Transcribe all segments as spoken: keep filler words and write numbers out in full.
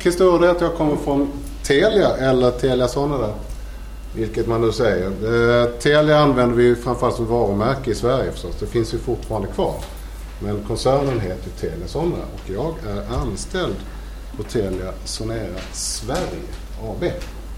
historia är att jag kommer från Telia eller Telia Sonera, vilket man nu säger. Eh, Telia använder vi framförallt som varumärke i Sverige förstås. Det finns ju fortfarande kvar. Men koncernen heter Telia Sonera och jag är anställd på Telia Sonera Sverige A B.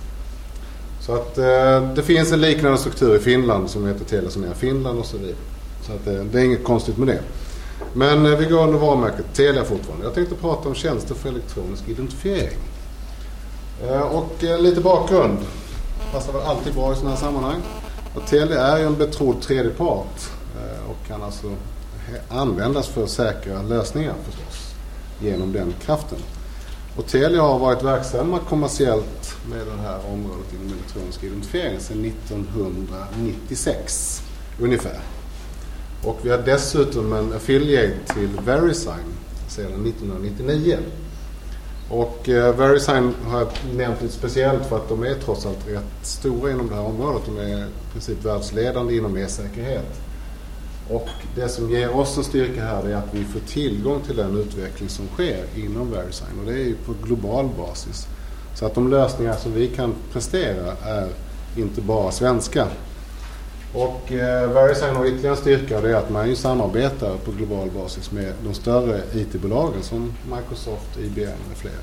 Så att eh, det finns en liknande struktur i Finland som heter Telia Sonera Finland och så vidare. Så att eh, det är inget konstigt med det. Men eh, vi går under varumärket Telia fortfarande. Jag tänkte prata om tjänster för elektronisk identifiering. Eh, och eh, lite bakgrund. Passar väl alltid bra i sådana här sammanhang. Och Telia är ju en betrodd tredjepart eh, och kan alltså användas för säkra lösningar förstås genom den kraften. Och Telia har varit verksamma kommersiellt med det här området inom elektronisk identifiering sedan nittonhundranittiosex ungefär. Och vi har dessutom en affiliate till VeriSign sedan nittonhundranittionio. Och eh, VeriSign har jag nämnt lite speciellt för att de är trots allt rätt stora inom det här området. De är i princip världsledande inom e-säkerhet. Och det som ger oss en styrka här är att vi får tillgång till den utveckling som sker inom VeriSign. Och det är ju på global basis. Så att de lösningar som vi kan prestera är inte bara svenska. Och eh, VeriSign har ytterligare en styrka, det är att man ju samarbetar på global basis med de större I T-bolagen som Microsoft, I B M och flera.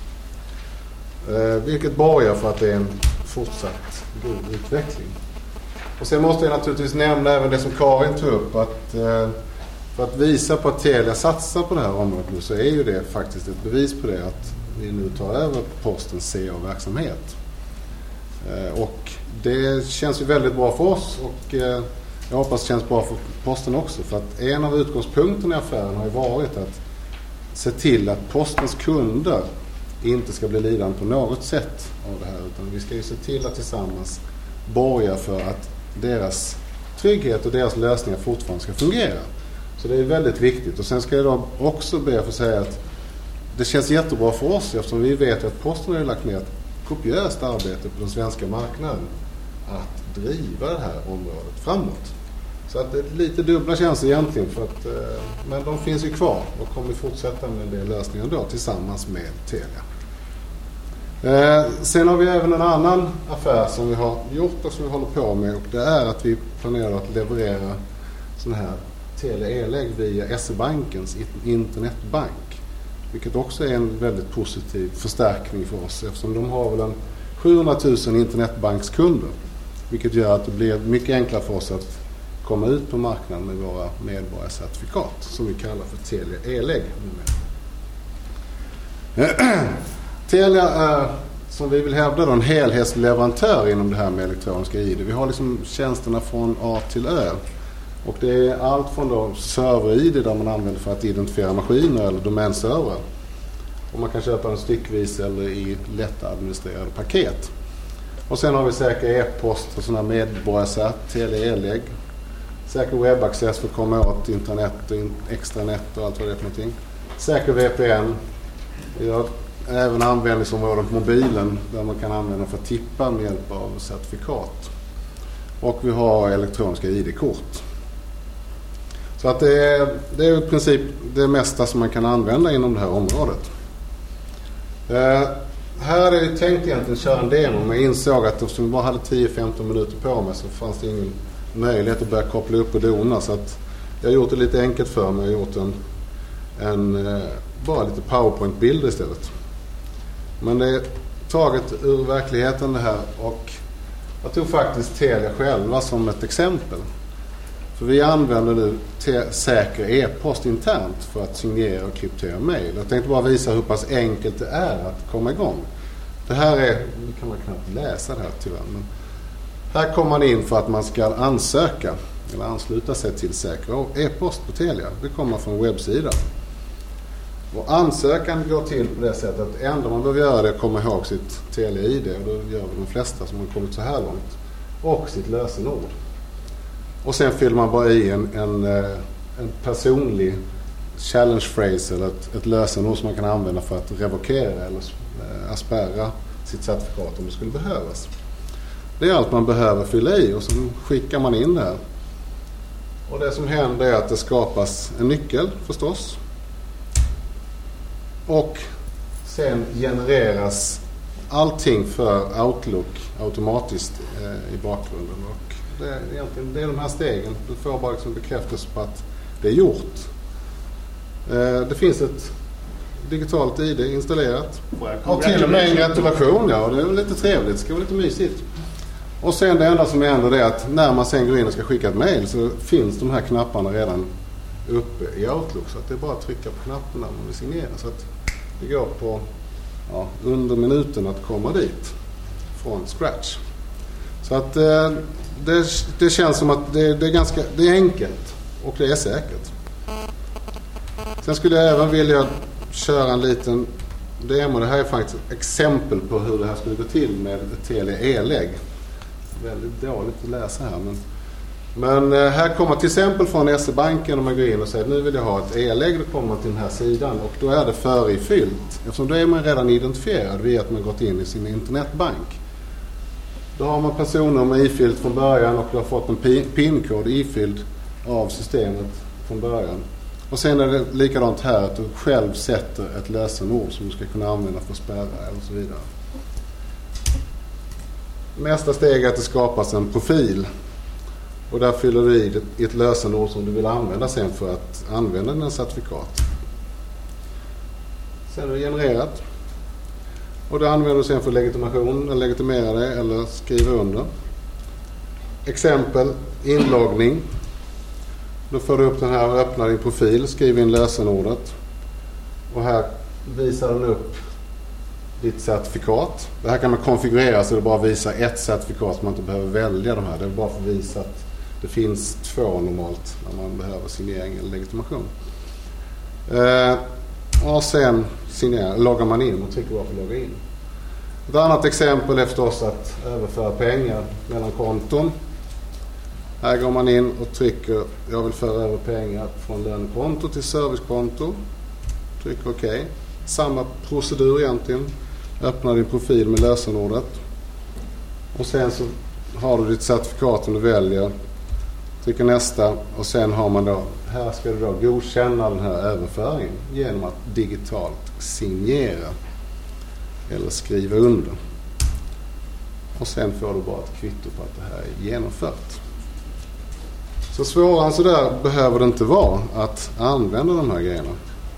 Eh, vilket borgar för att det är en fortsatt god utveckling. Och sen måste jag naturligtvis nämna även det som Karin tog upp, att eh, för att visa på att Telia satsar på det här området nu så är ju det faktiskt ett bevis på det att vi nu tar över postens C A-verksamhet. Eh, och det känns ju väldigt bra för oss och eh, jag hoppas det känns bra för posten också, för att en av utgångspunkterna i affären har ju varit att se till att postens kunder inte ska bli lidande på något sätt av det här, utan vi ska ju se till att tillsammans borga för att deras trygghet och deras lösningar fortfarande ska fungera. Så det är väldigt viktigt. Och sen ska jag då också be för att säga att det känns jättebra för oss eftersom vi vet att posten har lagt ner ett kopiöst arbete på den svenska marknaden att driva det här området framåt. Så att det är lite dubbla känslor egentligen, för att, eh, men de finns ju kvar och kommer fortsätta med en del lösningar då tillsammans med Telia. Eh, sen har vi även en annan affär som vi har gjort och som vi håller på med, och det är att vi planerar att leverera sån här tele-e-lägg via S E-bankens internetbank, vilket också är en väldigt positiv förstärkning för oss eftersom de har väl en sjuhundratusen internetbankskunder, vilket gör att det blir mycket enklare för oss att komma ut på marknaden med våra medborgarcertifikat som vi kallar för tele-e-lägg. Telia är, som vi vill hävda, då, en helhetsleverantör inom det här med elektroniska I D. Vi har liksom tjänsterna från A till Ö. Och det är allt från då server-I D där man använder för att identifiera maskiner eller domänserver. Och man kan köpa den styckvis eller i lättadministrerade paket. Och sen har vi säker e-post och sådana medborgarcert, tele-e-lägg. Säker webbaccess för att komma åt internet och extranät och allt vad det är för någonting. Säker V P N. Vi har även användningsområden på mobilen där man kan använda för att tippa med hjälp av certifikat. Och vi har elektroniska I D-kort. Så att det är, det är i princip det mesta som man kan använda inom det här området. Eh, här är det tänkt egentligen att köra en demo, men jag insåg att eftersom vi bara hade tio till femton minuter på mig så fanns det ingen möjlighet att börja koppla upp och dona. Så att jag har gjort det lite enkelt för mig. Jag har gjort en, en eh, bara lite PowerPoint-bilder istället. Men det är taget ur verkligheten det här, och jag tog faktiskt Telia själva som ett exempel. För vi använder nu te- säker e-post internt för att signera och kryptera mejl. Jag tänkte bara visa hur pass enkelt det är att komma igång. Det här är, nu kan man knappt läsa det här tyvärr, men här kommer man in för att man ska ansöka eller ansluta sig till säker e-post på Telia. Det kommer från webbsidan. Och ansökan går till på det sättet att enda man behöver göra det är att komma ihåg sitt Telia-I D, och då gör vi de flesta som har kommit så här långt, och sitt lösenord. Och sen fyller man bara i en, en, en personlig challenge phrase eller ett, ett lösenord som man kan använda för att revokera eller äh, spärra sitt certifikat om det skulle behövas. Det är allt man behöver fylla i, och så skickar man in det här. Och det som händer är att det skapas en nyckel förstås. Och sen genereras allting för Outlook automatiskt eh, i bakgrunden. Och det är egentligen det är de här stegen. Du får bara liksom bekräftelse på att det är gjort. Eh, det finns ett digitalt I D installerat. Och till och med en gratulation, ja. Det är lite trevligt. Det ska vara lite mysigt. Och sen det enda som händer är att när man sen går in och ska skicka ett mejl så finns de här knapparna redan uppe i Outlook. Så att det är bara att trycka på knappen när man vill signera. Så att det går på ja, under minuten att komma dit från scratch. Så att eh, det, det känns som att det, det är ganska det är enkelt och det är säkert. Sen skulle jag även vilja köra en liten demo. Det här är faktiskt ett exempel på hur det här skulle gå till med ett Telia e-lägg. Väldigt dåligt att läsa här. Men, men eh, här kommer till exempel från S E-banken om man går in och säger nu vill jag ha ett e-lägg. Då kommer man till den här sidan och då är det förifyllt. Eftersom då är man redan identifierad via att man gått in i sin internetbank. Då har man personnummer ifyllt från början och du har fått en PIN-kod ifylld av systemet från början. Och sen är det likadant här att du själv sätter ett lösenord som du ska kunna använda för att spärra eller så vidare. Nästa steg är att det skapas en profil. Och där fyller du i ett lösenord som du vill använda sen för att använda dina certifikat. Sen är det genererat. Och det använder du sen för legitimation, eller legitimera dig eller skriva under. Exempel, inloggning. Då får du upp den här och öppnar din profil, skriver in lösenordet. Och här visar den upp ditt certifikat. Det här kan man konfigurera så det bara visar ett certifikat så man inte behöver välja de här. Det är bara för att visa att det finns två normalt när man behöver signering eller legitimation. Eh, och sen signera, loggar man in och trycker bara på logga in. Ett annat exempel är förstås att överföra pengar mellan konton. Här går man in och trycker jag vill föra över pengar från lönekonto till servicekonto. Trycker OK. Samma procedur egentligen. Öppnar din profil med lösenordet. Och sen så har du ditt certifikat som du väljer. Trycker nästa och sen har man då, här ska du då godkänna den här överföringen genom att digitalt signera eller skriva under. Och sen får du bara ett kvitto på att det här är genomfört. Så svårare än så där behöver det inte vara att använda de här grejerna.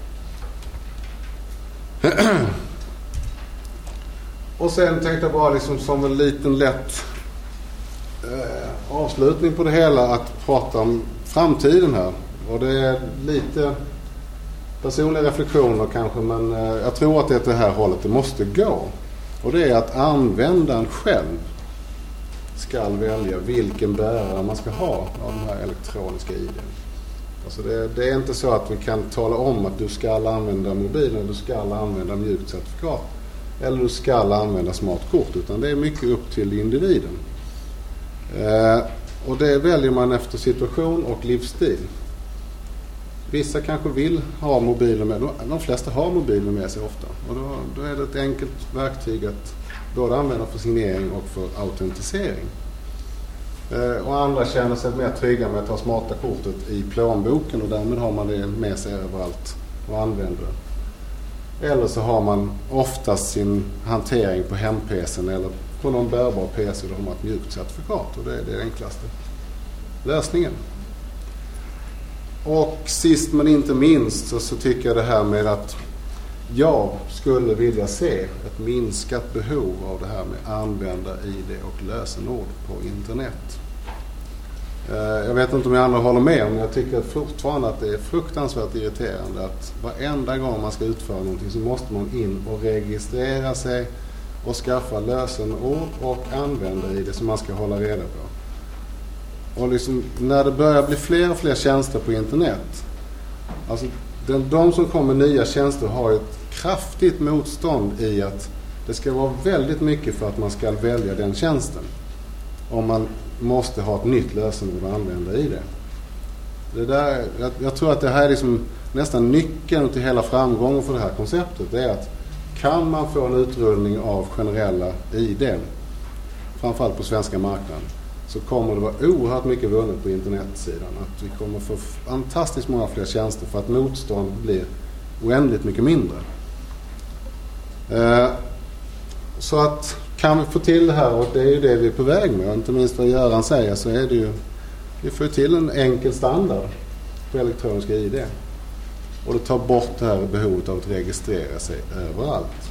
Och sen tänkte jag bara liksom som en liten lätt eh, avslutning på det hela att prata om framtiden här. Och det är lite personliga reflektioner kanske, men eh, jag tror att det är det här hållet det måste gå. Och det är att användaren själv ska välja vilken bärare man ska ha av de här elektroniska I D. Alltså det, det är inte så att vi kan tala om att du ska använda mobilen, du ska använda mjukt certifikat eller du ska använda smartkort, utan det är mycket upp till individen. Eh, och det väljer man efter situation och livsstil. Vissa kanske vill ha mobilen med, de flesta har mobilen med sig ofta. Och då, då är det ett enkelt verktyg att både använda för signering och för autentisering. Eh, och andra känner sig mer trygga med att ha smarta kortet i plånboken och därmed har man det med sig överallt och använder det. Eller så har man oftast sin hantering på hem-P C:n eller på någon bärbar P C där de har ett mjukt certifikat, och det är det enklaste lösningen. Och sist men inte minst så, så tycker jag det här med att jag skulle vilja se ett minskat behov av det här med använda-I D och lösenord på internet. Jag vet inte om jag andra håller med, men jag tycker fortfarande att det är fruktansvärt irriterande att varenda gång man ska utföra någonting så måste man in och registrera sig och skaffa lösenord och använda-I D som man ska hålla reda på. Och liksom, när det börjar bli fler och fler tjänster på internet, alltså de, de som kommer nya tjänster har ett kraftigt motstånd i att det ska vara väldigt mycket för att man ska välja den tjänsten. Om man måste ha ett nytt lösenord att använda i det. Det där, jag, jag tror att det här är liksom nästan nyckeln till hela framgången för det här konceptet. Det är att kan man få en utrullning av generella I D, framförallt på svenska marknaden, så kommer det vara oerhört mycket vunnet på internetsidan. Att vi kommer få fantastiskt många fler tjänster för att motstånd blir oändligt mycket mindre. Eh, så att kan vi få till det här, och det är ju det vi är på väg med, och inte minst vad Göran säger, så är det ju, vi får till en enkel standard på elektroniska I D. Och det tar bort det här behovet av att registrera sig överallt.